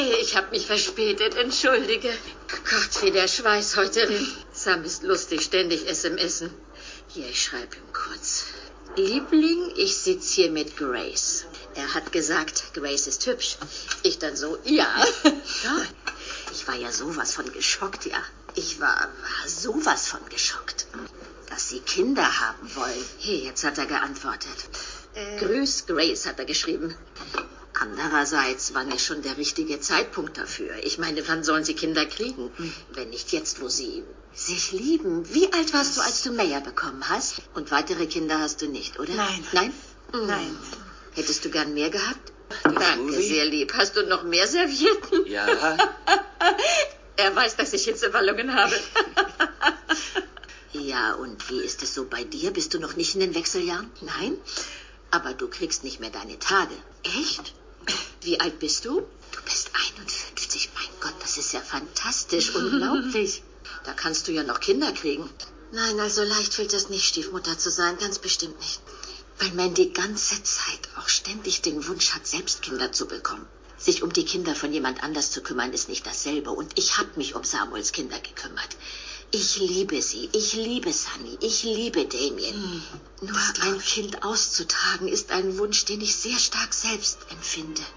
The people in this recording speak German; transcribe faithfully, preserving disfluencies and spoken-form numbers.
Okay, ich habe mich verspätet. Entschuldige. Gott, wie der Schweiß heute rinnt. Sam ist lustig, ständig S M S en. Hier, ich schreibe ihm kurz. Liebling, ich sitze hier mit Grace. Er hat gesagt, Grace ist hübsch. Ich dann so, ja. Ja. Ich war ja sowas von geschockt, ja. Ich war, war sowas von geschockt. Dass sie Kinder haben wollen. Hey, jetzt hat er geantwortet. Äh. Grüß Grace, hat er geschrieben. Andererseits, wann ist schon der richtige Zeitpunkt dafür? Ich meine, wann sollen sie Kinder kriegen? Hm. Wenn nicht jetzt, wo sie sich lieben. Wie alt warst du, als du Maya bekommen hast? Und weitere Kinder hast du nicht, oder? Nein. Nein? Hm. Nein. Hättest du gern mehr gehabt? Das Danke, Movie? sehr lieb. Hast du noch mehr Servietten? Ja. Er weiß, dass ich Hitzewallungen habe. Ja, und wie ist es so bei dir? Bist du noch nicht in den Wechseljahren? Nein? Aber du kriegst nicht mehr deine Tage. Echt? Wie alt bist du? Du bist einundfünfzig. Mein Gott, das ist ja fantastisch. Unglaublich. Da kannst du ja noch Kinder kriegen. Nein, also leicht fällt es nicht, Stiefmutter zu sein. Ganz bestimmt nicht. Weil man die ganze Zeit auch ständig den Wunsch hat, selbst Kinder zu bekommen. Sich um die Kinder von jemand anders zu kümmern, ist nicht dasselbe. Und ich habe mich um Samuels Kinder gekümmert. Ich liebe sie. Ich liebe Sunny. Ich liebe Damien. Hm, Nur ein Kind auszutragen ist ein Wunsch, den ich sehr stark selbst empfinde.